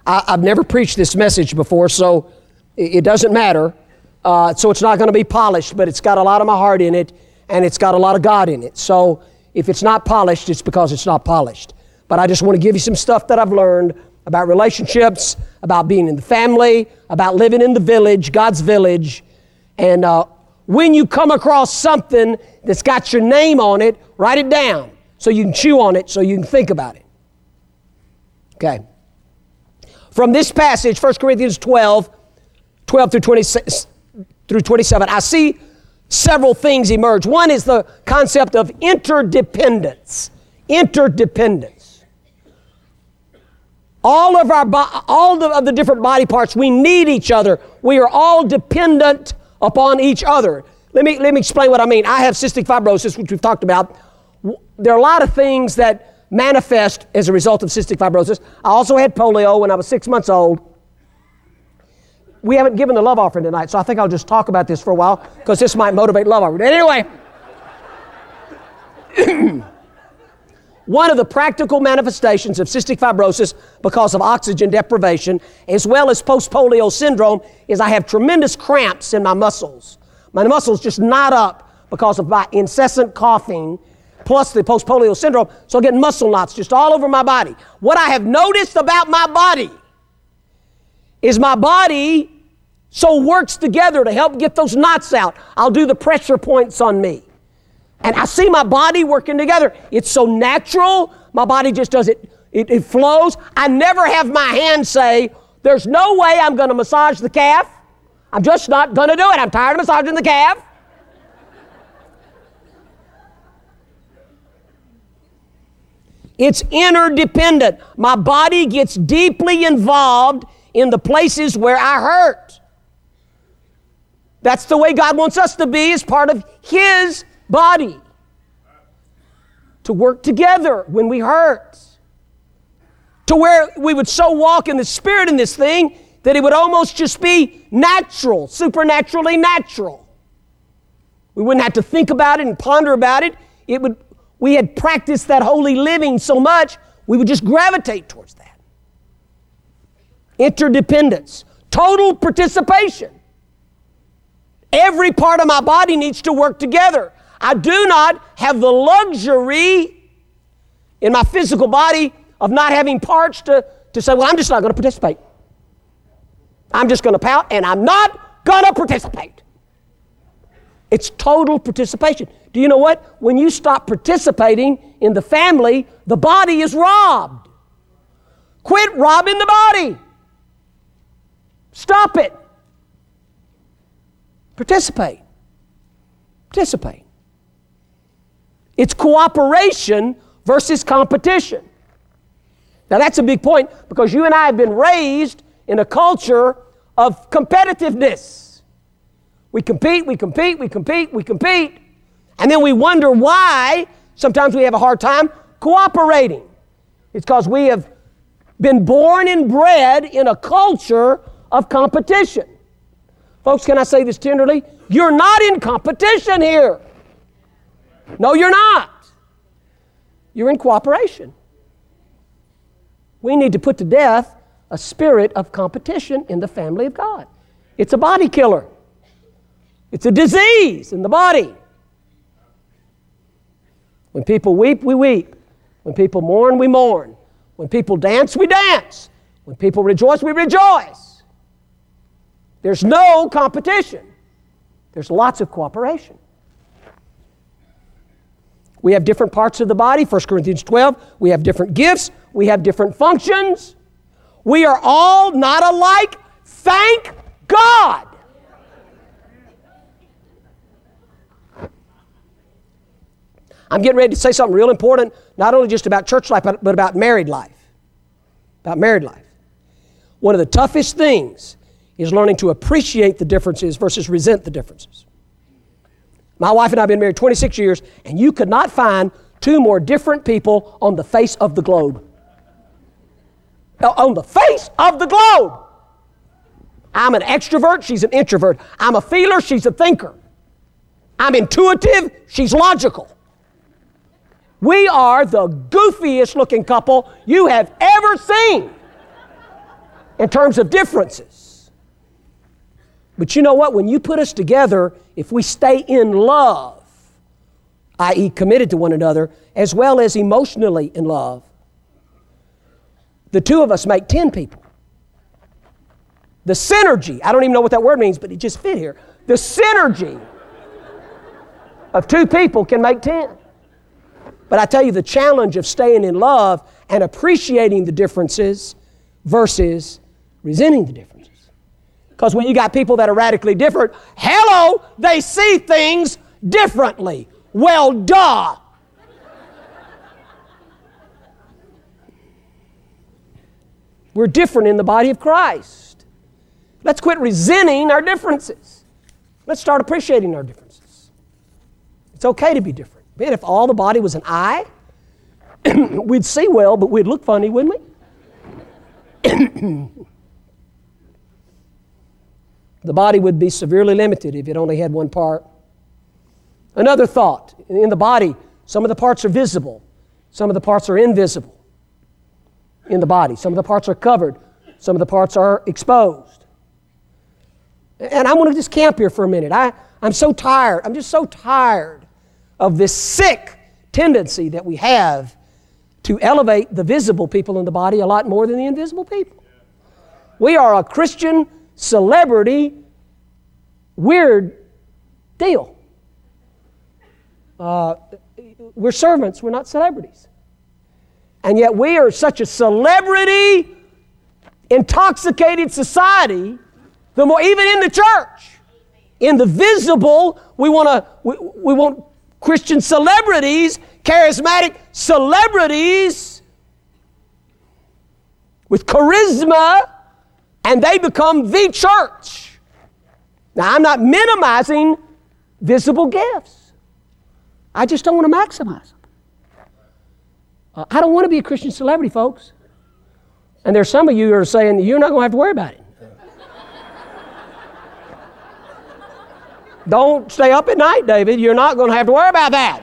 I've never preached this message before, so it doesn't matter. So it's not going to be polished, but it's got a lot of my heart in it, and it's got a lot of God in it. So if it's not polished, it's because it's not polished. But I just want to give you some stuff that I've learned about relationships, about being in the family, about living in the village, God's village. And when you come across something that's got your name on it, write it down so you can chew on it, so you can think about it. Okay. From this passage, 1 Corinthians 12 through 27, I see several things emerge. One is the concept of interdependence. Interdependence. All of the different body parts, we need each other. We are all dependent upon each other. Let me explain what I mean. I have cystic fibrosis, which we've talked about. There are a lot of things that manifest as a result of cystic fibrosis. I also had polio when I was 6 months old. We haven't given the love offering tonight, so I think I'll just talk about this for a while because this might motivate love offering. Anyway, one of the practical manifestations of cystic fibrosis because of oxygen deprivation, as well as post-polio syndrome, is I have tremendous cramps in my muscles. My muscles just knot up because of my incessant coughing, plus the post-polio syndrome, so I get muscle knots just all over my body. What I have noticed about my body is my body so works together to help get those knots out. I'll do the pressure points on me. And I see my body working together. It's so natural. My body just does it. It flows. I never have my hand say, there's no way I'm going to massage the calf. I'm just not going to do it. I'm tired of massaging the calf. It's interdependent. My body gets deeply involved in the places where I hurt. That's the way God wants us to be as part of His body. To work together when we hurt. To where we would so walk in the Spirit in this thing that it would almost just be natural, supernaturally natural. We wouldn't have to think about it and ponder about it. We had practiced that holy living so much, we would just gravitate towards that. Interdependence. Total participation. Every part of my body needs to work together. I do not have the luxury in my physical body of not having parts to say, well, I'm just not going to participate. I'm just going to pout, and I'm not going to participate. It's total participation. Do you know what? When you stop participating in the family, the body is robbed. Quit robbing the body. Stop it. Participate. Participate. It's cooperation versus competition. Now that's a big point because you and I have been raised in a culture of competitiveness. We compete, and then we wonder why sometimes we have a hard time cooperating. It's because we have been born and bred in a culture of competition. Folks, can I say this tenderly? You're not in competition here. No, you're not. You're in cooperation. We need to put to death a spirit of competition in the family of God. It's a body killer. It's a disease in the body. When people weep, we weep. When people mourn, we mourn. When people dance, we dance. When people rejoice, we rejoice. There's no competition. There's lots of cooperation. We have different parts of the body, 1 Corinthians 12. We have different gifts. We have different functions. We are all not alike. Thank God. I'm getting ready to say something real important, not only just about church life, but about married life. About married life. One of the toughest things is learning to appreciate the differences versus resent the differences. My wife and I have been married 26 years, and you could not find two more different people on the face of the globe. On the face of the globe. I'm an extrovert, she's an introvert. I'm a feeler, she's a thinker. I'm intuitive, she's logical. We are the goofiest looking couple you have ever seen. in terms of differences. But you know what? When you put us together, if we stay in love, i.e. committed to one another, as well as emotionally in love, the two of us make 10 people. The synergy, I don't even know what that word means, but it just fit here. The synergy of two people can make 10. But I tell you, the challenge of staying in love and appreciating the differences versus resenting the differences. Because when you got people that are radically different, hello, they see things differently. Well, duh. We're different in the body of Christ. Let's quit resenting our differences. Let's start appreciating our differences. It's okay to be different. Man, if all the body was an eye, we'd see well, but we'd look funny, wouldn't we? The body would be severely limited if it only had one part. Another thought, in the body, some of the parts are visible, some of the parts are invisible in the body. Some of the parts are covered, some of the parts are exposed. And I'm going to just camp here for a minute. I'm so tired. I'm just so tired of this sick tendency that we have to elevate the visible people in the body a lot more than the invisible people. We are a Christian celebrity weird deal. We're servants, we're not celebrities. And yet we are such a celebrity intoxicated society, the more, even in the church, in the visible, we want Christian celebrities, charismatic celebrities with charisma, and they become the church. Now, I'm not minimizing visible gifts. I just don't want to maximize them. I don't want to be a Christian celebrity, folks. And there's some of you who are saying, you're not going to have to worry about it. Don't stay up at night, David. You're not going to have to worry about that.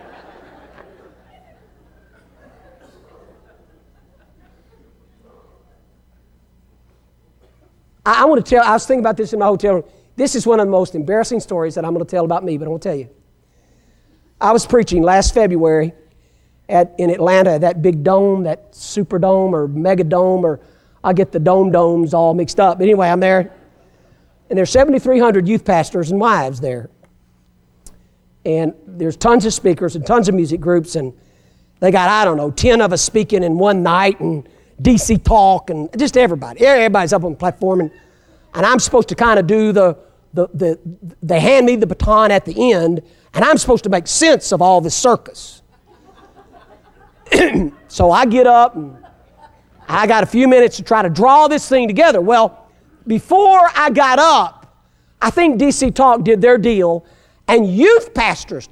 I want to tell, I was thinking about this in my hotel room. This is one of the most embarrassing stories that I'm going to tell about me, but I'm going to tell you. I was preaching last February in Atlanta, that big dome, that Superdome or Megadome, or I get the domes all mixed up. But anyway, I'm there. And there's 7,300 youth pastors and wives there. And there's tons of speakers and tons of music groups, and they got, 10 of us speaking in one night, and DC Talk, and just everybody. Everybody's up on the platform, and I'm supposed to kind of do they hand me the baton at the end, and I'm supposed to make sense of all this circus. So I get up, and I got a few minutes to try to draw this thing together. Well, before I got up, I think DC Talk did their deal, and youth pastors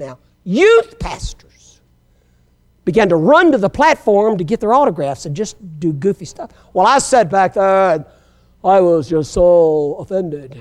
began to run to the platform to get their autographs and just do goofy stuff. Well, I sat back there, and I was just so offended.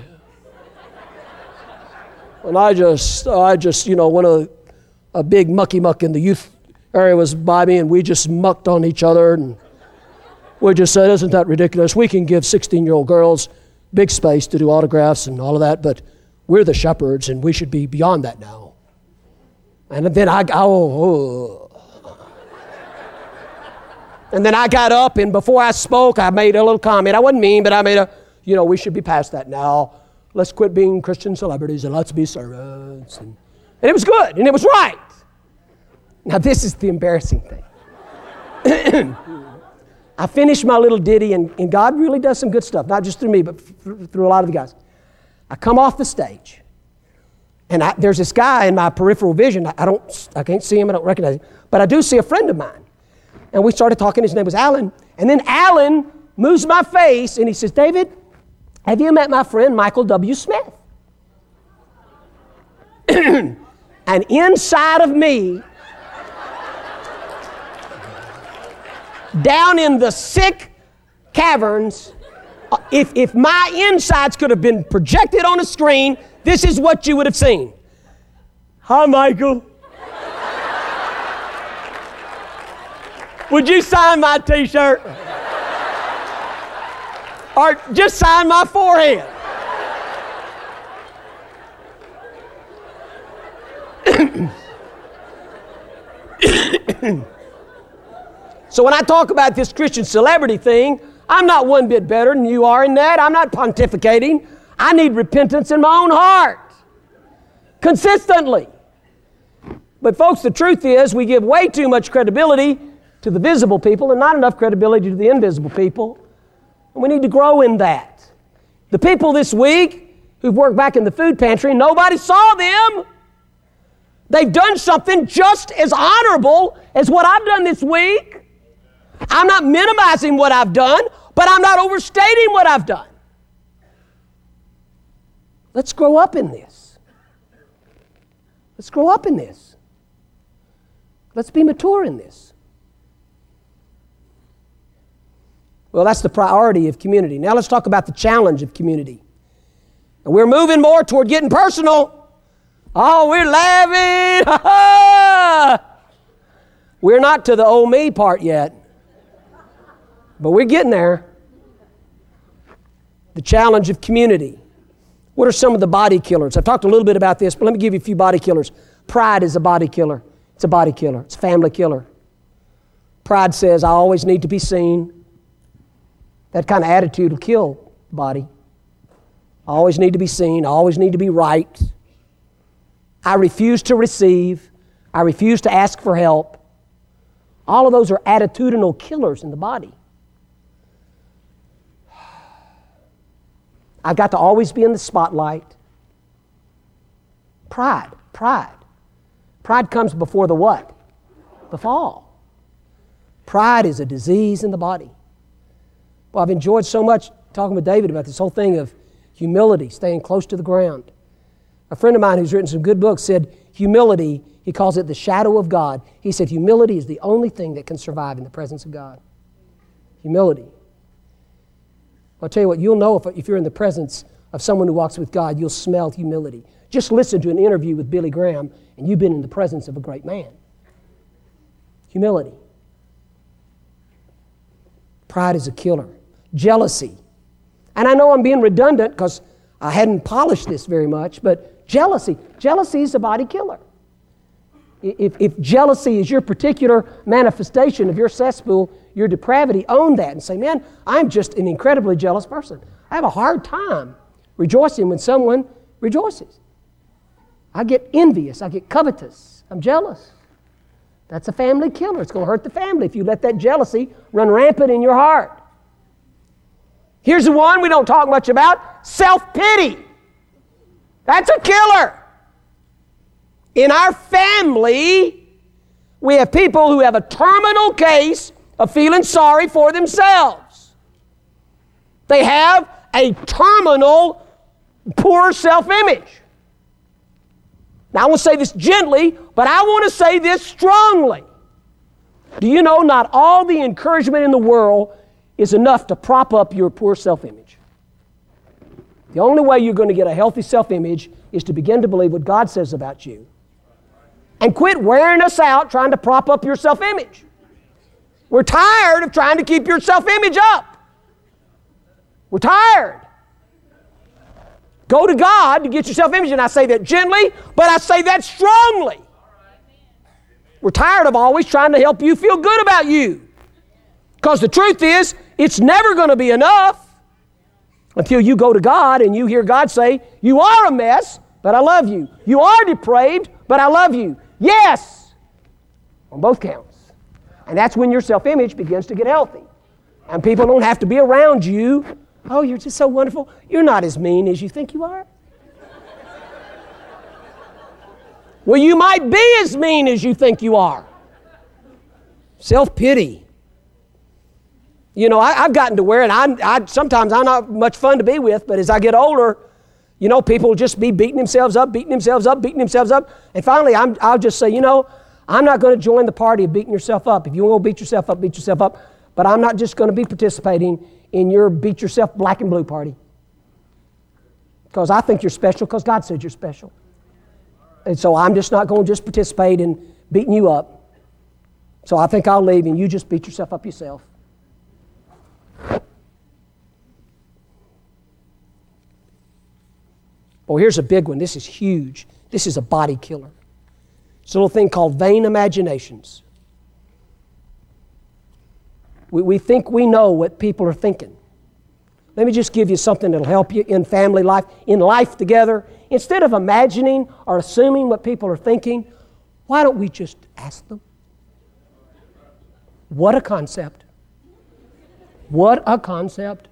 And I just, one of a big mucky muck in the youth area was by me, and we just mucked on each other, and we just said, isn't that ridiculous? We can give 16-year-old girls big space to do autographs and all of that, but we're the shepherds, and we should be beyond that now. And then And then I got up, and before I spoke, I made a little comment. I wasn't mean, but I made we should be past that now. Let's quit being Christian celebrities, and let's be servants. And it was good, and it was right. Now, this is the embarrassing thing. I finished my little ditty, and God really does some good stuff, not just through me, but through a lot of the guys. I come off the stage, and there's this guy in my peripheral vision. I can't see him, I don't recognize him, but I do see a friend of mine. And we started talking. His name was Alan. And then Alan moves my face, and he says, David, have you met my friend Michael W. Smith? And inside of me, down in the sick caverns, if my insides could have been projected on a screen, this is what you would have seen. Hi, Michael. Would you sign my t-shirt? Or just sign my forehead. So when I talk about this Christian celebrity thing, I'm not one bit better than you are in that. I'm not pontificating. I need repentance in my own heart. Consistently. But folks, the truth is we give way too much credibility to the visible people and not enough credibility to the invisible people. And we need to grow in that. The people this week who've worked back in the food pantry, nobody saw them. They've done something just as honorable as what I've done this week. I'm not minimizing what I've done, but I'm not overstating what I've done. Let's grow up in this. Let's grow up in this. Let's be mature in this. Well, that's the priority of community. Now let's talk about the challenge of community. And we're moving more toward getting personal. Oh, we're laughing. We're not to the oh me part yet. But we're getting there. The challenge of community. What are some of the body killers? I've talked a little bit about this, but let me give you a few body killers. Pride is a body killer. It's a body killer. It's a family killer. Pride says, I always need to be seen. That kind of attitude will kill the body. I always need to be seen. I always need to be right. I refuse to receive. I refuse to ask for help. All of those are attitudinal killers in the body. I've got to always be in the spotlight. Pride. Pride comes before the what? The fall. Pride is a disease in the body. Well, I've enjoyed so much talking with David about this whole thing of humility, staying close to the ground. A friend of mine who's written some good books said humility, he calls it the shadow of God. He said humility is the only thing that can survive in the presence of God. Humility. I'll tell you what, you'll know if you're in the presence of someone who walks with God, you'll smell humility. Just listen to an interview with Billy Graham, and you've been in the presence of a great man. Humility. Pride is a killer. Jealousy. And I know I'm being redundant because I hadn't polished this very much, but jealousy is a body killer. If jealousy is your particular manifestation of your cesspool, your depravity, own that and say, man, I'm just an incredibly jealous person. I have a hard time rejoicing when someone rejoices. I get envious. I get covetous. I'm jealous. That's a family killer. It's going to hurt the family if you let that jealousy run rampant in your heart. Here's the one we don't talk much about, self-pity. That's a killer. In our family, we have people who have a terminal case of feeling sorry for themselves. They have a terminal poor self-image. Now, I want to say this gently, but I want to say this strongly. Do you know not all the encouragement in the world is enough to prop up your poor self-image? The only way you're going to get a healthy self-image is to begin to believe what God says about you. And quit wearing us out trying to prop up your self-image. We're tired of trying to keep your self-image up. We're tired. Go to God to get your self-image, and I say that gently, but I say that strongly. We're tired of always trying to help you feel good about you. Because the truth is, it's never going to be enough until you go to God and you hear God say, you are a mess, but I love you. You are depraved, but I love you. Yes, on both counts. And that's when your self-image begins to get healthy. And people don't have to be around you. Oh, you're just so wonderful. You're not as mean as you think you are. Well, you might be as mean as you think you are. Self-pity. You know, I've gotten to where, and I sometimes I'm not much fun to be with, but as I get older, you know, people will just be beating themselves up. And finally, I'll just say, you know, I'm not going to join the party of beating yourself up. If you want to beat yourself up, beat yourself up. But I'm not just going to be participating in your beat yourself black and blue party. Because I think you're special because God said you're special. And so I'm just not going to just participate in beating you up. So I think I'll leave and you just beat yourself up yourself. Well, here's a big one. This is huge. This is a body killer. It's a little thing called vain imaginations. We think we know what people are thinking. Let me just give you something that'll help you in family life, in life together. Instead of imagining or assuming what people are thinking, why don't we just ask them? What a concept. What a concept.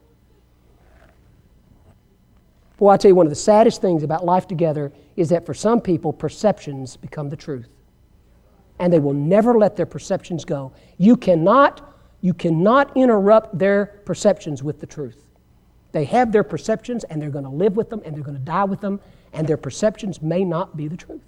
Boy, I tell you, one of the saddest things about life together is that for some people, perceptions become the truth. And they will never let their perceptions go. You cannot interrupt their perceptions with the truth. They have their perceptions, and they're going to live with them, and they're going to die with them, and their perceptions may not be the truth.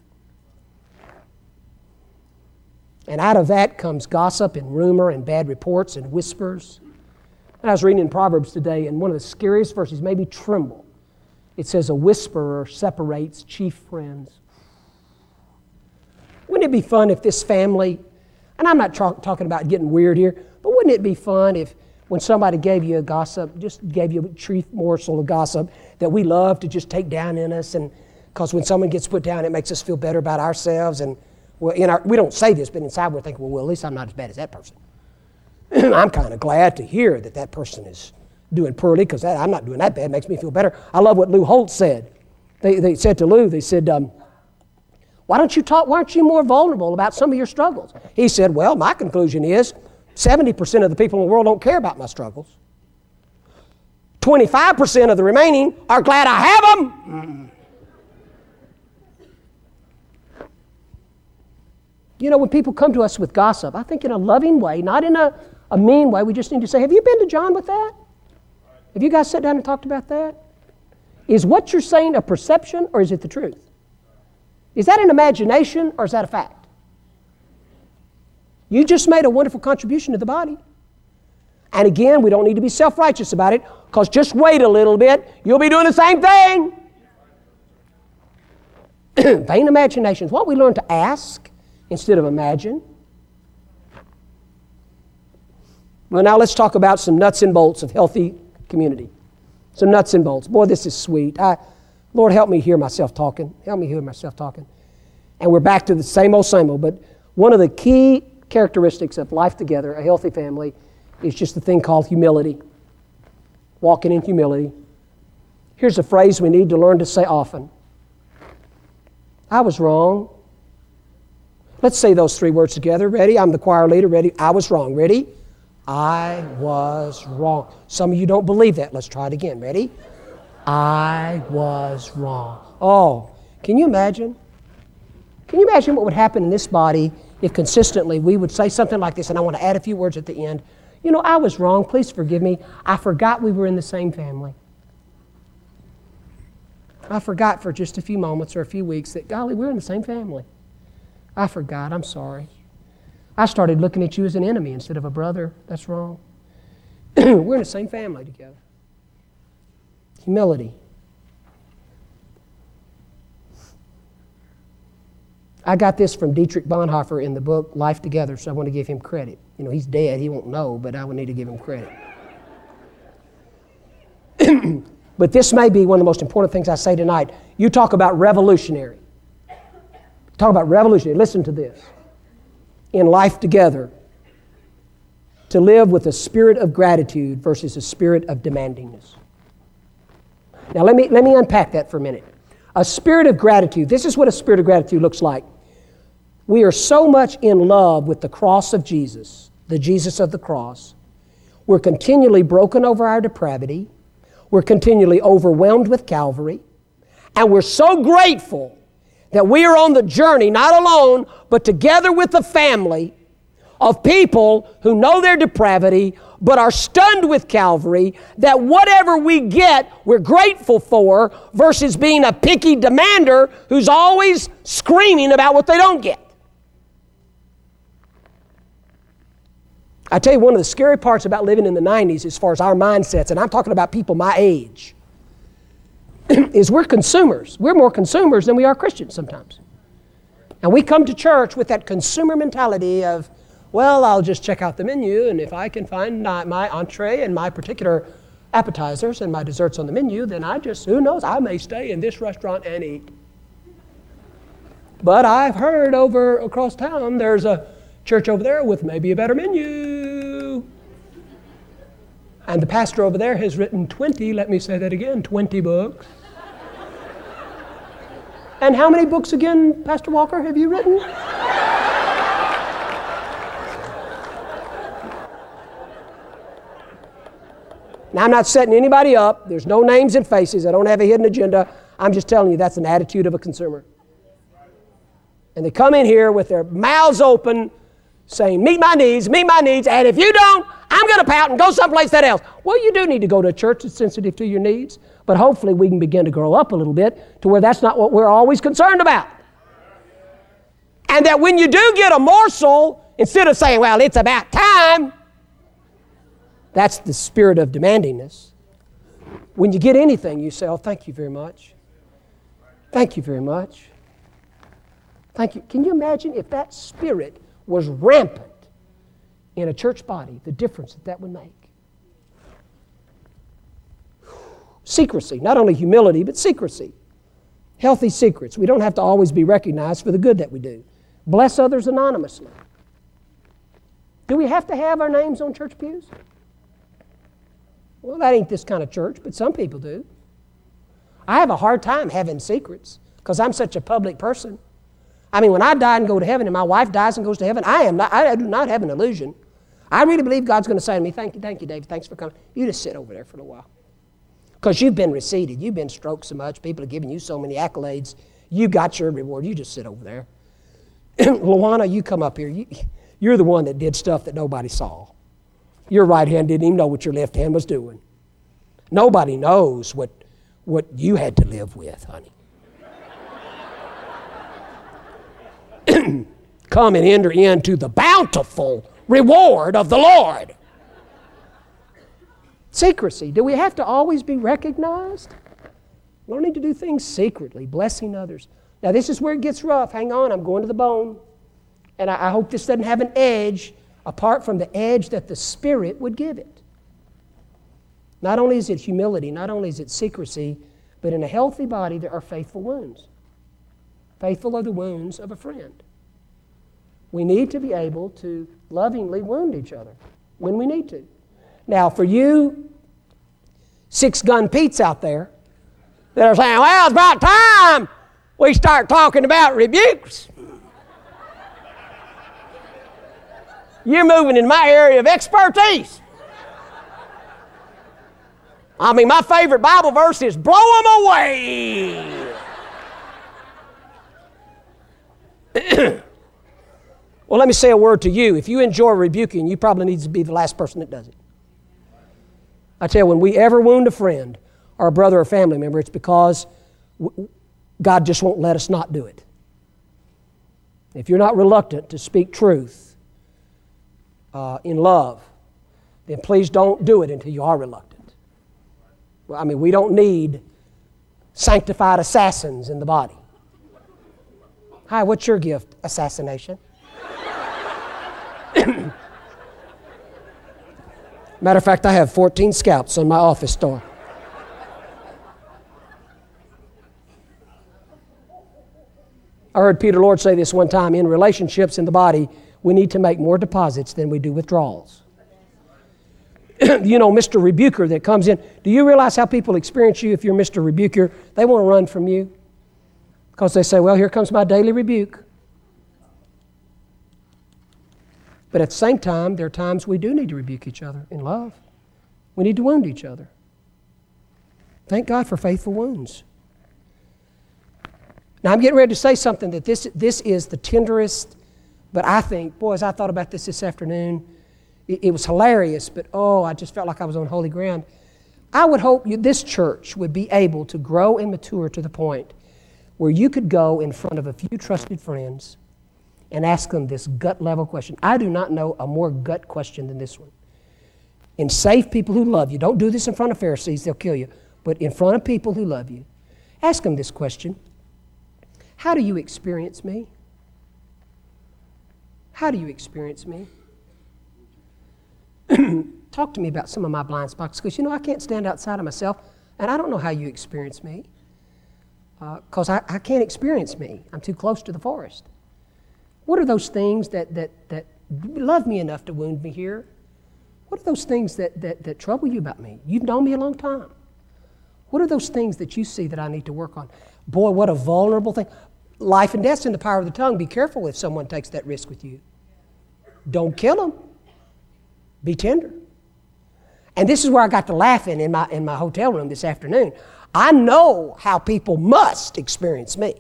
And out of that comes gossip and rumor and bad reports and whispers. And I was reading in Proverbs today, and one of the scariest verses made me tremble. It says, a whisperer separates chief friends. Wouldn't it be fun if this family, and I'm not talking about getting weird here, but wouldn't it be fun if when somebody gave you a gossip, just gave you a truth morsel of gossip that we love to just take down in us, and because when someone gets put down, it makes us feel better about ourselves, and well, we don't say this, but inside we're thinking, well, at least I'm not as bad as that person. I'm kind of glad to hear that person is doing poorly, because I'm not doing that bad. It makes me feel better. I love what Lou Holtz said. They said to Lou, they said, why aren't you more vulnerable about some of your struggles? He said, well, my conclusion is 70% of the people in the world don't care about my struggles. 25% of the remaining are glad I have them. You know, when people come to us with gossip, I think in a loving way, not in a mean way, we just need to say, have you been to John with that? Have you guys sat down and talked about that? Is what you're saying a perception, or is it the truth? Is that an imagination, or is that a fact? You just made a wonderful contribution to the body. And again, we don't need to be self-righteous about it, because just wait a little bit, you'll be doing the same thing. Vain imaginations. Why don't we learn to ask instead of imagine? Well, now let's talk about some nuts and bolts of healthy community. Some nuts and bolts. Boy, this is sweet. Lord, help me hear myself talking. Help me hear myself talking. And we're back to the same old, but one of the key characteristics of life together, a healthy family, is just the thing called humility. Walking in humility. Here's a phrase we need to learn to say often. I was wrong. Let's say those three words together. Ready? I'm the choir leader. Ready? I was wrong. Ready? I was wrong. Some of you don't believe that. Let's try it again. Ready? I was wrong. Oh, can you imagine? Can you imagine what would happen in this body if consistently we would say something like this, and I want to add a few words at the end. You know, I was wrong. Please forgive me. I forgot we were in the same family. I forgot for just a few moments or a few weeks that, golly, we're in the same family. I forgot. I'm sorry. I started looking at you as an enemy instead of a brother. That's wrong. We're in the same family together. Humility. I got this from Dietrich Bonhoeffer in the book Life Together, so I want to give him credit. You know, he's dead. He won't know, but I would need to give him credit. But this may be one of the most important things I say tonight. You talk about revolutionary. Talk about revolutionary. Listen to this. In life together, to live with a spirit of gratitude versus a spirit of demandingness. Now let me unpack that for a minute. A spirit of gratitude. This is what a spirit of gratitude looks like. We are so much in love with the cross of Jesus, the Jesus of the cross. We're continually broken over our depravity. We're continually overwhelmed with Calvary. And we're so grateful that we are on the journey, not alone, but together with a family of people who know their depravity, but are stunned with Calvary, that whatever we get, we're grateful for, versus being a picky demander who's always screaming about what they don't get. I tell you, one of the scary parts about living in the 90s, as far as our mindsets, and I'm talking about people my age, is we're consumers. We're more consumers than we are Christians sometimes. And we come to church with that consumer mentality of, well, I'll just check out the menu, and if I can find my entree and my particular appetizers and my desserts on the menu, then who knows, I may stay in this restaurant and eat. But I've heard across town there's a church over there with maybe a better menu. And the pastor over there has written 20 books. And how many books again, Pastor Walker, have you written? Now, I'm not setting anybody up. There's no names and faces. I don't have a hidden agenda. I'm just telling you that's an attitude of a consumer. And they come in here with their mouths open saying, meet my needs, and if you don't, I'm going to pout and go someplace else. Well, you do need to go to a church that's sensitive to your needs, but hopefully we can begin to grow up a little bit to where that's not what we're always concerned about. And that when you do get a morsel, instead of saying, well, it's about time, that's the spirit of demandingness. When you get anything, you say, oh, thank you very much. Thank you very much. Thank you. Can you imagine if that spirit was rampant in a church body, the difference that would make? Secrecy, not only humility, but secrecy. Healthy secrets. We don't have to always be recognized for the good that we do. Bless others anonymously. Do we have to have our names on church pews? Well, that ain't this kind of church, but some people do. I have a hard time having secrets because I'm such a public person. I mean, when I die and go to heaven and my wife dies and goes to heaven, I do not have an illusion. I really believe God's going to say to me, thank you, David, thanks for coming. You just sit over there for a while. Because you've been receded. You've been stroked so much. People have given you so many accolades. You got your reward. You just sit over there. Luana, you come up here. You're the one that did stuff that nobody saw. Your right hand didn't even know what your left hand was doing. Nobody knows what you had to live with, honey. Come and enter into the bountiful reward of the Lord. Secrecy. Do we have to always be recognized? Learning to do things secretly, blessing others. Now, this is where it gets rough. Hang on, I'm going to the bone. And I hope this doesn't have an edge apart from the edge that the Spirit would give it. Not only is it humility, not only is it secrecy, but in a healthy body there are faithful wounds. Faithful are the wounds of a friend. We need to be able to lovingly wound each other when we need to. Now, for you 6-gun Pete's out there that are saying, well, it's about time we start talking about rebukes. You're moving in my area of expertise. I mean, my favorite Bible verse is blow them away. Well, let me say a word to you. If you enjoy rebuking, you probably need to be the last person that does it. I tell you, when we ever wound a friend or a brother or family member, it's because God just won't let us not do it. If you're not reluctant to speak truth in love, then please don't do it until you are reluctant. Well, I mean, we don't need sanctified assassins in the body. Hi, what's your gift? Assassination. Matter of fact, I have 14 scalps on my office door. I heard Peter Lord say this one time, in relationships in the body, we need to make more deposits than we do withdrawals. You know, Mr. Rebuker that comes in, do you realize how people experience you if you're Mr. Rebuker? They want to run from you because they say, well, here comes my daily rebuke. But at the same time, there are times we do need to rebuke each other in love. We need to wound each other. Thank God for faithful wounds. Now, I'm getting ready to say something that this is the tenderest, but I think, boy, as I thought about this afternoon, it was hilarious, but I just felt like I was on holy ground. I would hope this church would be able to grow and mature to the point where you could go in front of a few trusted friends and ask them this gut-level question. I do not know a more gut question than this one. In safe people who love you, don't do this in front of Pharisees, they'll kill you, but in front of people who love you, ask them this question. How do you experience me? How do you experience me? talk to me about some of my blind spots, because, I can't stand outside of myself, and I don't know how you experience me, because I can't experience me. I'm too close to the forest. What are those things that love me enough to wound me here? What are those things that trouble you about me? You've known me a long time. What are those things that you see that I need to work on? Boy, what a vulnerable thing. Life and death's in the power of the tongue. Be careful if someone takes that risk with you. Don't kill them. Be tender. And this is where I got to laughing in my hotel room this afternoon. I know how people must experience me.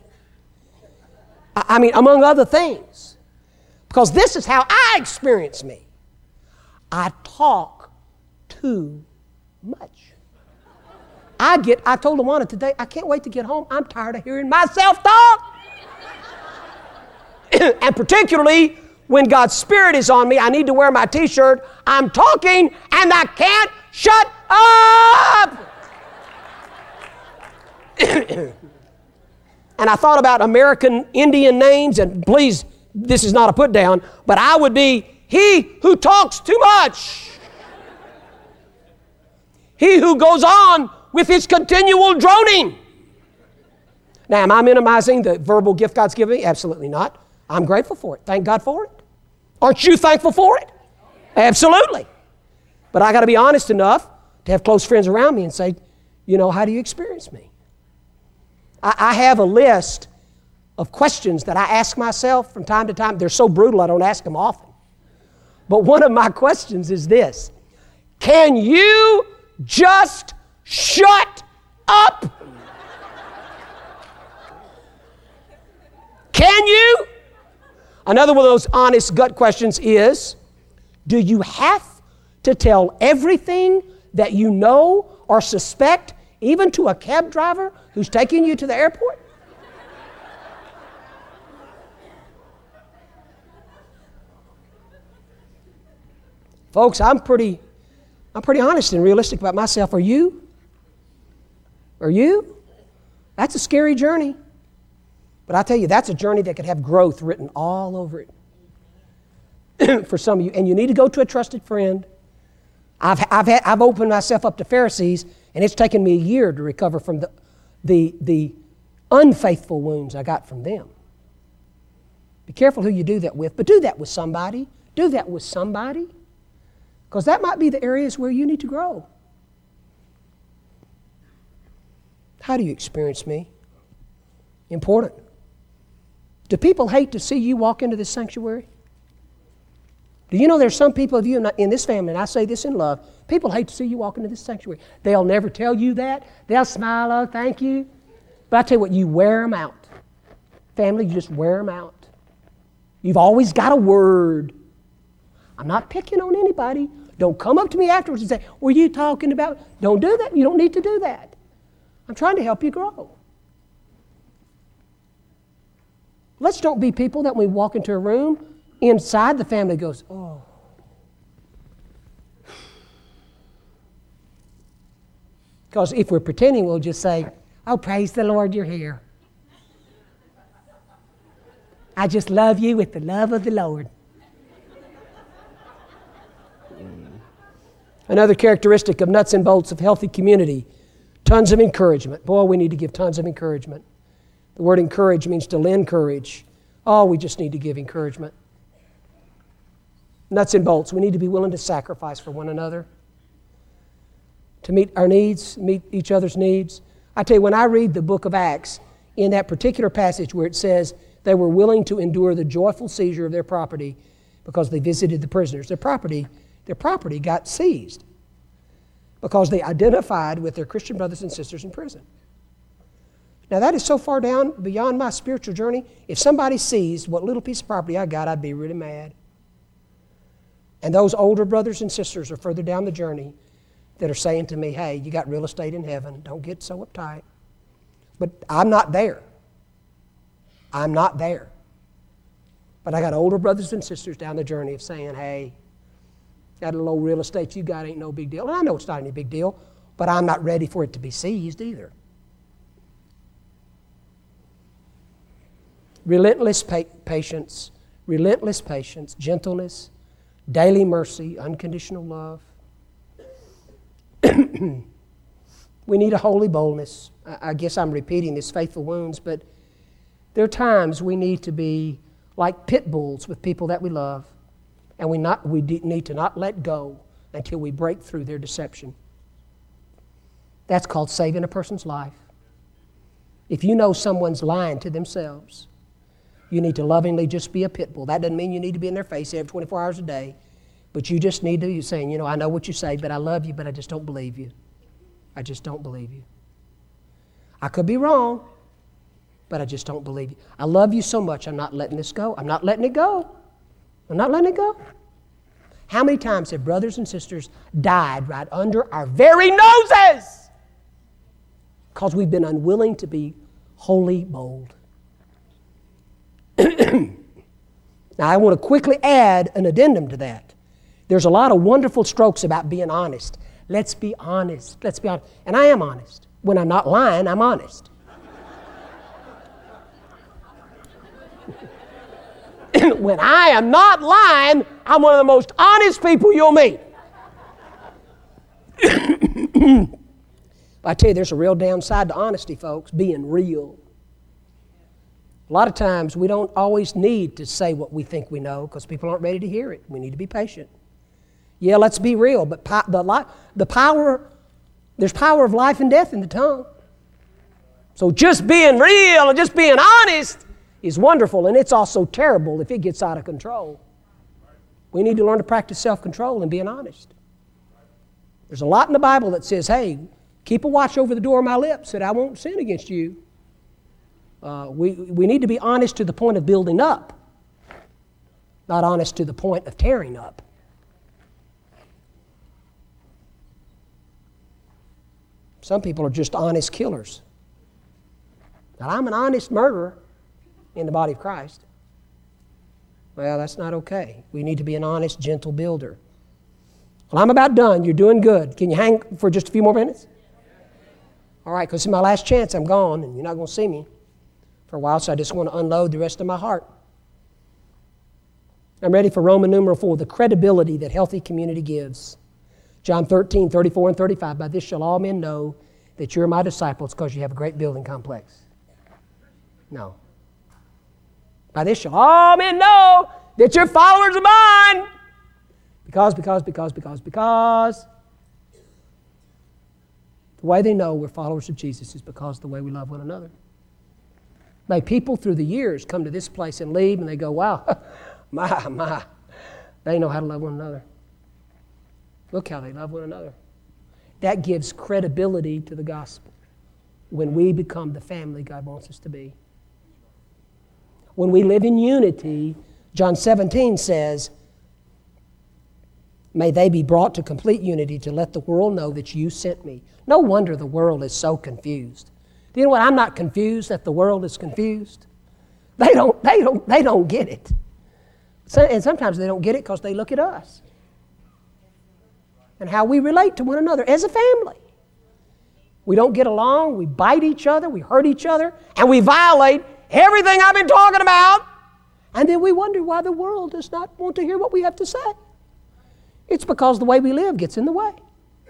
I mean, among other things. Because this is how I experience me. I talk too much. I told Luana today, I can't wait to get home. I'm tired of hearing myself talk. And particularly when God's Spirit is on me, I need to wear my t-shirt. I'm talking and I can't shut up. And I thought about American Indian names, and please, this is not a put down, but I would be he who talks too much. He who goes on with his continual droning. Now, am I minimizing the verbal gift God's given me? Absolutely not. I'm grateful for it. Thank God for it. Aren't you thankful for it? Absolutely. But I got to be honest enough to have close friends around me and say, how do you experience me? I have a list of questions that I ask myself from time to time. They're so brutal I don't ask them often. But one of my questions is this: can you just shut up? Can you? Another one of those honest gut questions is, do you have to tell everything that you know or suspect, even to a cab driver who's taking you to the airport? Folks, I'm pretty honest and realistic about myself. Are you? Are you? That's a scary journey. But I tell you, that's a journey that could have growth written all over it for some of you. And you need to go to a trusted friend. I've opened myself up to Pharisees, and it's taken me a year to recover from the unfaithful wounds I got from them. Be careful who you do that with, but do that with somebody. Do that with somebody, because that might be the areas where you need to grow. How do you experience me? Important. Do people hate to see you walk into this sanctuary? Do you know there's some people of you in this family, and I say this in love, people hate to see you walk into this sanctuary. They'll never tell you that. They'll smile, oh, thank you. But I tell you what, you wear them out. Family, you just wear them out. You've always got a word. I'm not picking on anybody. Don't come up to me afterwards and say, were you talking about? Don't do that. You don't need to do that. I'm trying to help you grow. Let's don't be people that when we walk into a room, inside the family goes, oh. Because if we're pretending, we'll just say, oh, praise the Lord, you're here. I just love you with the love of the Lord. Another characteristic of nuts and bolts of healthy community, tons of encouragement. Boy, we need to give tons of encouragement. The word encourage means to lend courage. Oh, we just need to give encouragement. Nuts and bolts, we need to be willing to sacrifice for one another, to meet our needs, meet each other's needs. I tell you, when I read the book of Acts, in that particular passage where it says they were willing to endure the joyful seizure of their property because they visited the prisoners, their property got seized because they identified with their Christian brothers and sisters in prison. Now that is so far down beyond my spiritual journey. If somebody seized what little piece of property I got, I'd be really mad. And those older brothers and sisters are further down the journey that are saying to me, hey, you got real estate in heaven. Don't get so uptight. But I'm not there. I'm not there. But I got older brothers and sisters down the journey of saying, hey, that little old real estate you got ain't no big deal. And I know it's not any big deal, but I'm not ready for it to be seized either. Relentless patience, gentleness, daily mercy, unconditional love. We need a holy boldness. I guess I'm repeating this, faithful wounds, but there are times we need to be like pit bulls with people that we love, and we need to not let go until we break through their deception. That's called saving a person's life. If you know someone's lying to themselves, you need to lovingly just be a pit bull. That doesn't mean you need to be in their face every 24 hours a day, but you just need to be saying, I know what you say, but I love you, but I just don't believe you. I just don't believe you. I could be wrong, but I just don't believe you. I love you so much, I'm not letting this go. I'm not letting it go. I'm not letting it go. How many times have brothers and sisters died right under our very noses because we've been unwilling to be wholly bold? Now, I want to quickly add an addendum to that. There's a lot of wonderful strokes about being honest. Let's be honest. Let's be honest. And I am honest. When I'm not lying, I'm honest. When I am not lying, I'm one of the most honest people you'll meet. But I tell you, there's a real downside to honesty, folks, being real. A lot of times we don't always need to say what we think we know because people aren't ready to hear it. We need to be patient. Yeah, let's be real, but there's power of life and death in the tongue. So just being real and just being honest is wonderful, and it's also terrible if it gets out of control. We need to learn to practice self-control and being honest. There's a lot in the Bible that says, hey, keep a watch over the door of my lips that I won't sin against you. We need to be honest to the point of building up, not honest to the point of tearing up. Some people are just honest killers. Now, I'm an honest murderer in the body of Christ. Well, that's not okay. We need to be an honest, gentle builder. Well, I'm about done. You're doing good. Can you hang for just a few more minutes? All right, because it's my last chance. I'm gone, and you're not going to see me for a while, so I just want to unload the rest of my heart. I'm ready for Roman numeral 4, the credibility that healthy community gives. John 13, 34 and 35, by this shall all men know that you're my disciples because you have a great building complex. No. By this shall all men know that you're followers of mine. Because. The way they know we're followers of Jesus is because of the way we love one another. May people through the years come to this place and leave and they go, wow, my, they know how to love one another. Look how they love one another. That gives credibility to the gospel when we become the family God wants us to be. When we live in unity, John 17 says, may they be brought to complete unity to let the world know that you sent me. No wonder the world is so confused. Do you know what? I'm not confused that the world is confused. They don't get it. And sometimes they don't get it because they look at us and how we relate to one another as a family. We don't get along, we bite each other, we hurt each other, and we violate everything I've been talking about. And then we wonder why the world does not want to hear what we have to say. It's because the way we live gets in the way.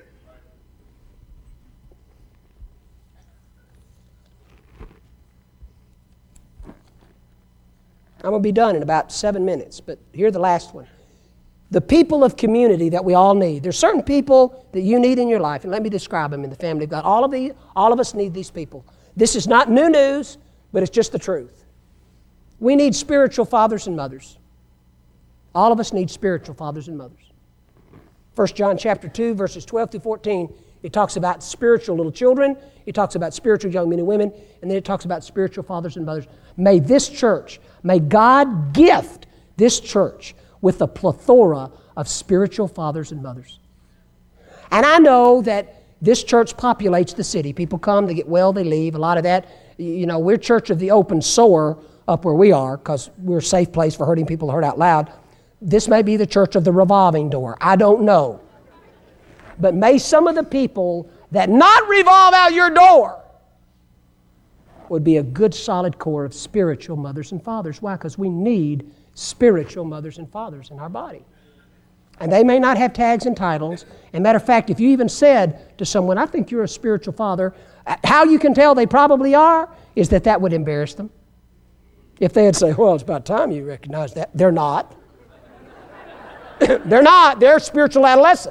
I'm going to be done in about 7 minutes, but here's the last one. The people of community that we all need. There's certain people that you need in your life, and let me describe them in the family of God. All of us need these people. This is not new news, but it's just the truth. We need spiritual fathers and mothers. All of us need spiritual fathers and mothers. 1 John chapter 2, verses 12 through 14, it talks about spiritual little children, it talks about spiritual young men and women, and then it talks about spiritual fathers and mothers. May this church, may God gift this church with a plethora of spiritual fathers and mothers. And I know that this church populates the city. People come, they get well, they leave. A lot of that, we're church of the open sore up where we are because we're a safe place for hurting people to hurt out loud. This may be the church of the revolving door. I don't know. But may some of the people that not revolve out your door would be a good solid core of spiritual mothers and fathers. Why? Because we need spiritual mothers and fathers in our body. And they may not have tags and titles. And matter of fact, if you even said to someone, I think you're a spiritual father, how you can tell they probably are is that would embarrass them. If they'd say, well, it's about time you recognize that. They're not. They're not. They're spiritual adolescent.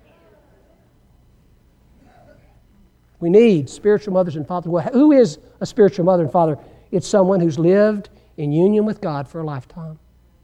We need spiritual mothers and fathers. Well, who is a spiritual mother and father? It's someone who's lived in union with God for a lifetime.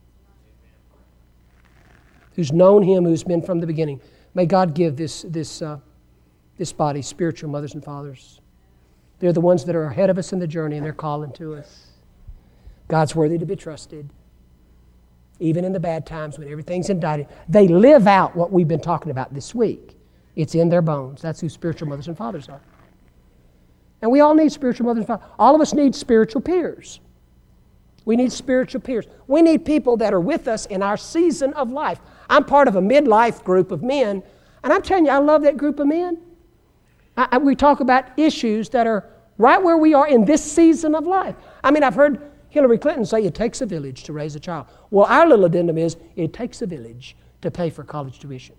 Who's known Him, who's been from the beginning. May God give this body spiritual mothers and fathers. They're the ones that are ahead of us in the journey, and they're calling to us. God's worthy to be trusted. Even in the bad times when everything's indicted. They live out what we've been talking about this week. It's in their bones. That's who spiritual mothers and fathers are. And we all need spiritual mothers and fathers. All of us need spiritual peers. We need spiritual peers. We need people that are with us in our season of life. I'm part of a midlife group of men, and I'm telling you, I love that group of men. We talk about issues that are right where we are in this season of life. I mean, I've heard Hillary Clinton say it takes a village to raise a child. Well, our little addendum is it takes a village to pay for college tuition.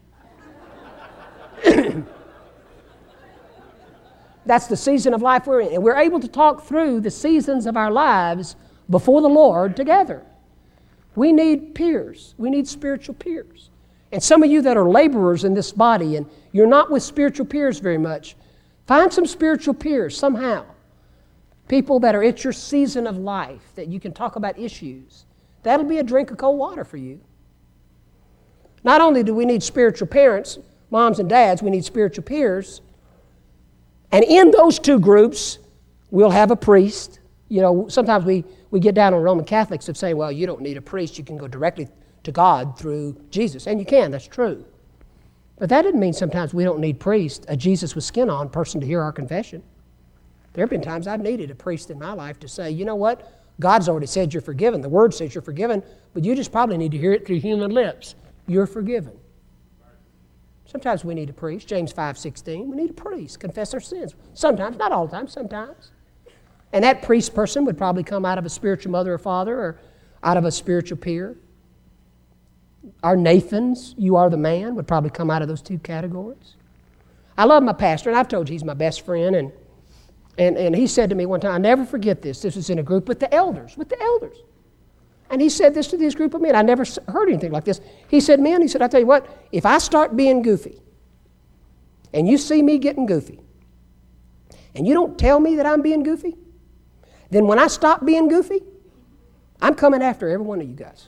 That's the season of life we're in. And we're able to talk through the seasons of our lives before the Lord together. We need peers. We need spiritual peers. And some of you that are laborers in this body and you're not with spiritual peers very much, find some spiritual peers somehow. People that are at your season of life that you can talk about issues. That'll be a drink of cold water for you. Not only do we need spiritual parents, moms and dads, we need spiritual peers. And in those two groups, we'll have a priest. You know, sometimes we get down on Roman Catholics of saying, well, you don't need a priest. You can go directly to God through Jesus. And you can, that's true. But that doesn't mean sometimes we don't need priests, a Jesus with skin on person to hear our confession. There have been times I've needed a priest in my life to say, you know what? God's already said you're forgiven. The Word says you're forgiven, but you just probably need to hear it through human lips. You're forgiven. Sometimes we need a priest. James 5:16, we need a priest. Confess our sins. Sometimes, not all the time, sometimes. And that priest person would probably come out of a spiritual mother or father or out of a spiritual peer. Our Nathans, you are the man, would probably come out of those two categories. I love my pastor, and I've told you he's my best friend, and he said to me one time, I never forget this. This was in a group with the elders. And he said this to this group of men. I never heard anything like this. He said, men, he said, I tell you what, if I start being goofy, and you see me getting goofy, and you don't tell me that I'm being goofy, then when I stop being goofy, I'm coming after every one of you guys.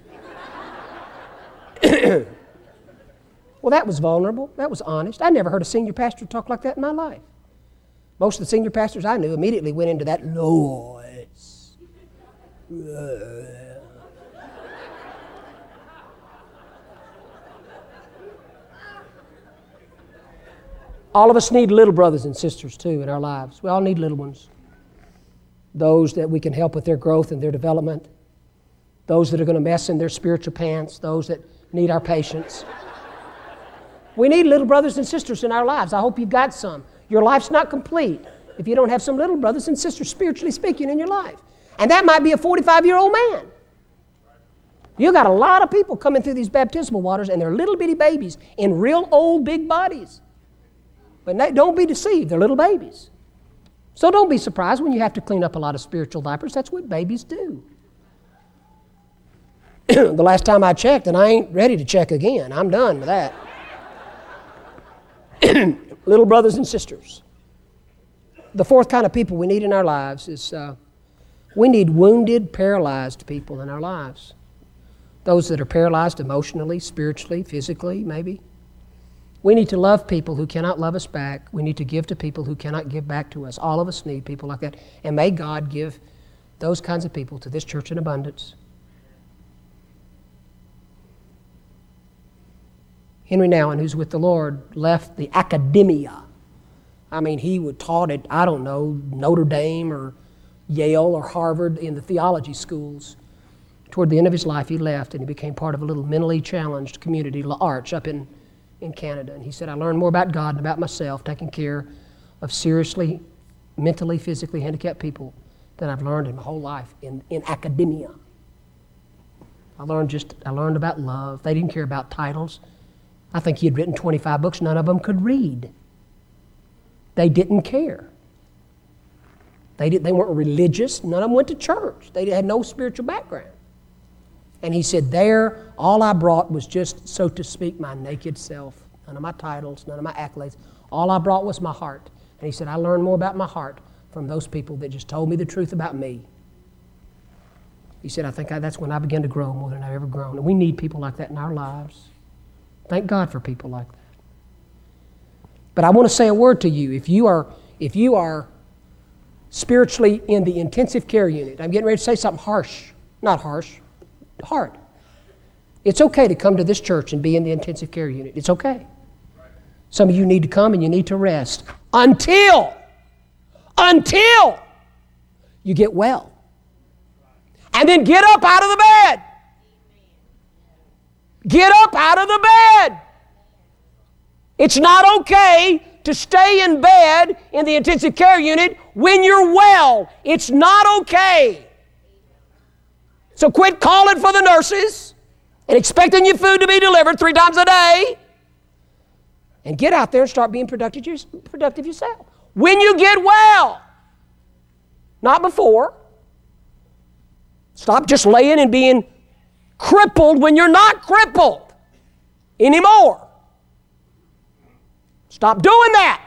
Well, that was vulnerable. That was honest. I never heard a senior pastor talk like that in my life. Most of the senior pastors I knew immediately went into that low voice. All of us need little brothers and sisters, too, in our lives. We all need little ones. Those that we can help with their growth and their development. Those that are going to mess in their spiritual pants. Those that need our patience. We need little brothers and sisters in our lives. I hope you've got some. Your life's not complete if you don't have some little brothers and sisters, spiritually speaking, in your life. And that might be a 45-year-old man. You got a lot of people coming through these baptismal waters, and they're little bitty babies in real old big bodies. But don't be deceived. They're little babies. So don't be surprised when you have to clean up a lot of spiritual diapers. That's what babies do. The last time I checked, and I ain't ready to check again. I'm done with that. Little brothers and sisters. The fourth kind of people we need in our lives is we need wounded, paralyzed people in our lives. Those that are paralyzed emotionally, spiritually, physically, maybe. We need to love people who cannot love us back. We need to give to people who cannot give back to us. All of us need people like that. And may God give those kinds of people to this church in abundance. Henry Nouwen, who's with the Lord, left the academia. I mean, he would taught at, I don't know, Notre Dame or Yale or Harvard in the theology schools. Toward the end of his life, he left and he became part of a little mentally challenged community, L'Arche, up in Canada. And he said, I learned more about God and about myself, taking care of seriously, mentally, physically handicapped people than I've learned in my whole life in academia. I learned about love. They didn't care about titles. I think he had written 25 books. None of them could read. They didn't care. They weren't religious. None of them went to church. They had no spiritual background. And he said, there, all I brought was just, so to speak, my naked self. None of my titles, none of my accolades. All I brought was my heart. And he said, I learned more about my heart from those people that just told me the truth about me. He said, I think that's when I began to grow more than I've ever grown. And we need people like that in our lives. Thank God for people like that. But I want to say a word to you. If you are spiritually in the intensive care unit, I'm getting ready to say something harsh. Not harsh, hard. It's okay to come to this church and be in the intensive care unit. It's okay. Some of you need to come and you need to rest until you get well. And then get up out of the bed. Get up out of the bed. It's not okay to stay in bed in the intensive care unit when you're well. It's not okay. So quit calling for the nurses and expecting your food to be delivered 3 times a day. And get out there and start being productive yourself. When you get well. Not before. Stop just laying and being crippled when you're not crippled anymore. Stop doing that.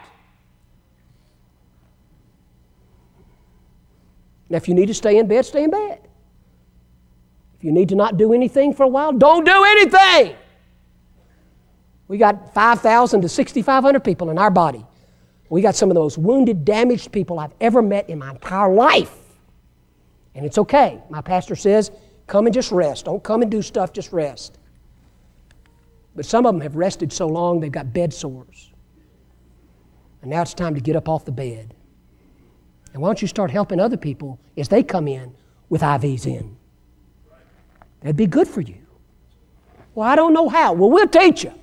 Now, if you need to stay in bed, stay in bed. If you need to not do anything for a while, don't do anything. We got 5,000 to 6,500 people in our body. We got some of the most wounded, damaged people I've ever met in my entire life. And it's okay. My pastor says, come and just rest. Don't come and do stuff, just rest. But some of them have rested so long, they've got bed sores. And now it's time to get up off the bed. And why don't you start helping other people as they come in with IVs in? That'd be good for you. Well, I don't know how. Well, we'll teach you.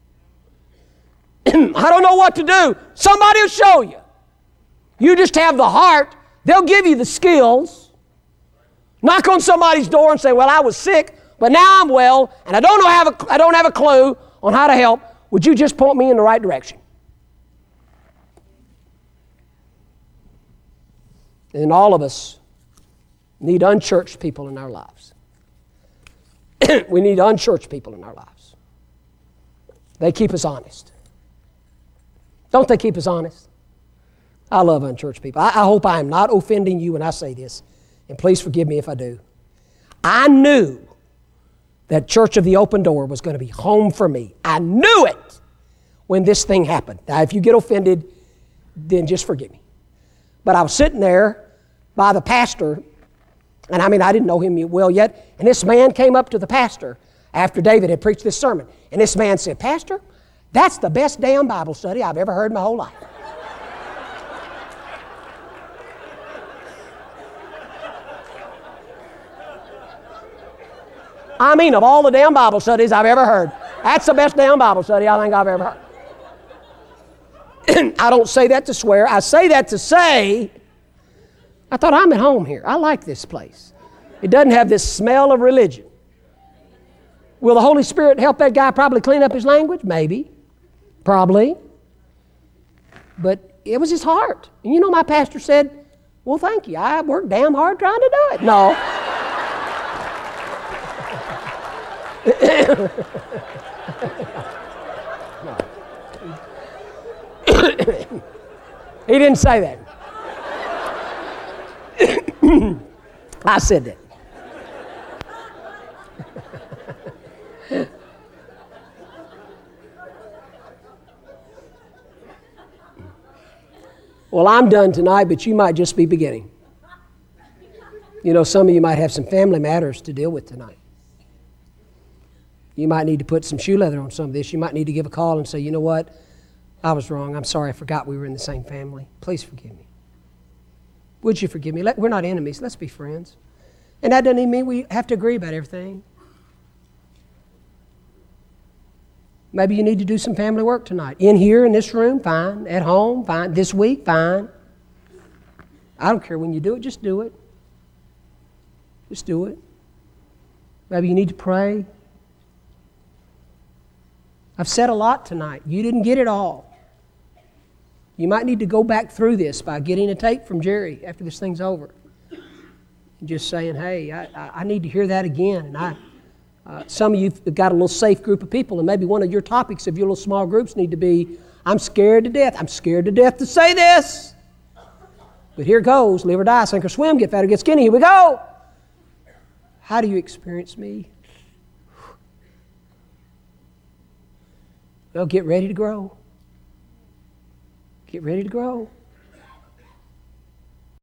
I don't know what to do. Somebody will show you. You just have the heart. They'll give you the skills. Knock on somebody's door and say, well, I was sick, but now I'm well, and I don't have a clue on how to help. Would you just point me in the right direction? And all of us need unchurched people in our lives. We need unchurched people in our lives. They keep us honest. Don't they keep us honest? I love unchurched people. I hope I am not offending you when I say this, and please forgive me if I do. I knew that Church of the Open Door was going to be home for me. I knew it when this thing happened. Now, if you get offended, then just forgive me. But I was sitting there by the pastor, and I didn't know him well yet, and this man came up to the pastor after David had preached this sermon, and this man said, Pastor, that's the best damn Bible study I've ever heard in my whole life. Of all the damn Bible studies I've ever heard, that's the best damn Bible study I think I've ever heard. I don't say that to swear. I say that to say, I thought I'm at home here. I like this place. It doesn't have this smell of religion. Will the Holy Spirit help that guy probably clean up his language? Maybe. Probably. But it was his heart. And my pastor said, well, thank you. I worked damn hard trying to do it. No. He didn't say that. I said that. Well, I'm done tonight, but you might just be beginning. Some of you might have some family matters to deal with tonight. You might need to put some shoe leather on some of this. You might need to give a call and say, you know what? I was wrong. I'm sorry. I forgot we were in the same family. Please forgive me. Would you forgive me? We're not enemies. Let's be friends. And that doesn't even mean we have to agree about everything. Maybe you need to do some family work tonight. In here, in this room, fine. At home, fine. This week, fine. I don't care when you do it. Just do it. Just do it. Maybe you need to pray. I've said a lot tonight. You didn't get it all. You might need to go back through this by getting a tape from Jerry after this thing's over. And just saying, hey, I need to hear that again. And some of you have got a little safe group of people, and maybe one of your topics of your little small groups need to be, I'm scared to death. I'm scared to death to say this. But here goes. Live or die, sink or swim, get fat or get skinny. Here we go. How do you experience me? Well, get ready to grow. Get ready to grow.